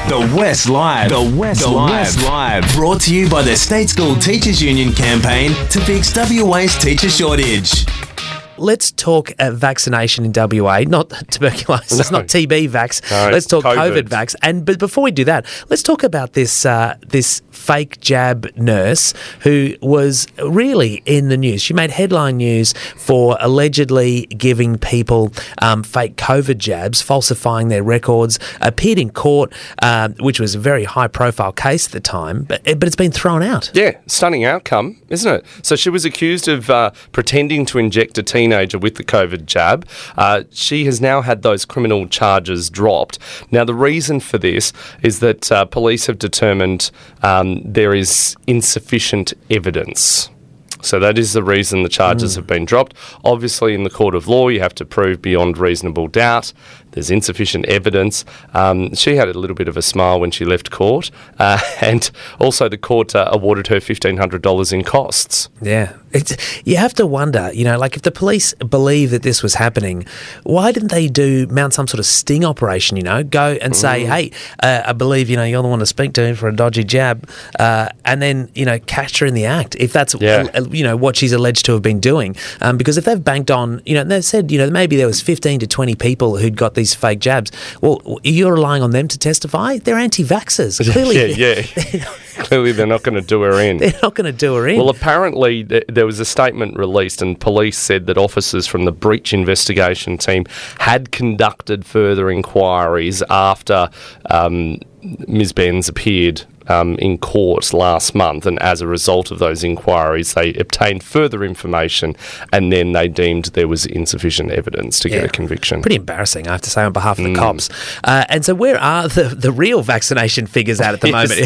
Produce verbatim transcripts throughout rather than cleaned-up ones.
The West Live. The West the Live. West Live. Brought to you by the State School Teachers Union campaign to fix W A's teacher shortage. Let's talk uh, vaccination in W A, not tuberculosis, No. not T B vax. No, let's talk COVID. COVID vax. And but before we do that, let's talk about this uh, this fake jab nurse who was really in the news. She made headline news for allegedly giving people um, fake COVID jabs, falsifying their records. Appeared in court, uh, which was a very high-profile case at the time, but but it's been thrown out. Yeah, stunning outcome, isn't it? So she was accused of uh, pretending to inject a teenager with the COVID jab. Uh, she has now had those criminal charges dropped. Now, the reason for this is that uh, police have determined um, there is insufficient evidence. So that is the reason the charges mm. have been dropped. Obviously, in the court of law, you have to prove beyond reasonable doubt. There's insufficient evidence. Um, she had a little bit of a smile when she left court. Uh, and also the court uh, awarded her fifteen hundred dollars in costs. Yeah. It's, you have to wonder, you know, like if the police believe that this was happening, why didn't they do, mount some sort of sting operation, you know, go and say, mm. hey, uh, I believe, you know, you're the one to speak to for a dodgy jab, uh, and then, you know, catch her in the act, if that's, yeah. uh, you know, what she's alleged to have been doing. Um, because if they've banked on, you know, they've said, you know, maybe there was fifteen to twenty people who'd got these fake jabs. Well, you're relying on them to testify? They're anti-vaxxers. Clearly. yeah, yeah. Clearly they're not going to do her in. They're not going to do her in. Well, apparently th- there was a statement released and police said that officers from the breach investigation team had conducted further inquiries after um, Miz Benz appeared um, in court last month, and as a result of those inquiries they obtained further information and then they deemed there was insufficient evidence to yeah. get a conviction. Pretty embarrassing, I have to say, on behalf of the Mm. cops. Uh, and so where are the, the real vaccination figures at at the moment?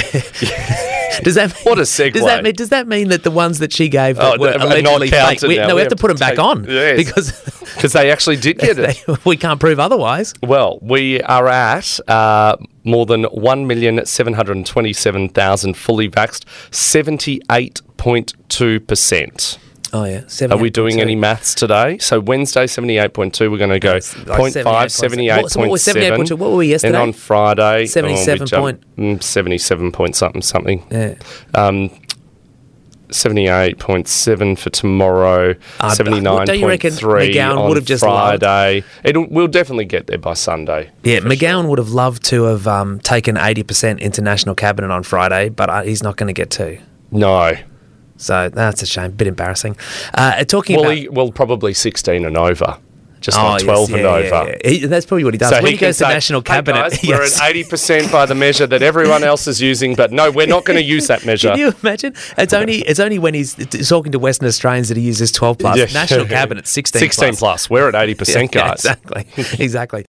Does that mean, What a segue. Does that mean, does that mean that the ones that she gave that Oh, were are not allegedly fake? counted We, now. no, we, We have to have put to them back take- on Yes. because Because they actually did get it. they, we can't prove otherwise. Well, we are at uh, more than one million seven hundred twenty-seven thousand fully vaxxed, seventy-eight point two percent. Oh, yeah. Are we doing any maths today? So Wednesday, seventy-eight point two, we're going to go Like zero point five, seventy-eight point seven. What, so what was seventy-eight point two? What were we yesterday? And on Friday, seventy-seven oh, we jumped, point- mm, seventy-seven point something, something. Yeah. Um, seventy-eight point seven for tomorrow, Uh, seventy-nine don't you point reckon three McGowan on would have just Friday. It'll, we'll definitely get there by Sunday. Yeah, for McGowan sure. would have loved to have um, taken eighty percent into National Cabinet on Friday, but uh, he's not going to get to. No. So that's a shame, bit embarrassing. Uh, talking Well, about... he, well, probably sixteen and over. Just Oh, not yes, twelve yeah, and yeah, over. yeah. He, that's probably what he does. So when he, he, can goes to say, National "Hey Cabinet... guys, yes. we're at eighty percent by the measure that everyone else is using, but no, we're not going to use that measure. Can you imagine? It's only it's only when he's t- talking to Western Australians that he uses twelve plus. Yeah. National Cabinet, sixteen plus. sixteen plus. We're at eighty percent, Yeah, yeah, guys. exactly. Exactly.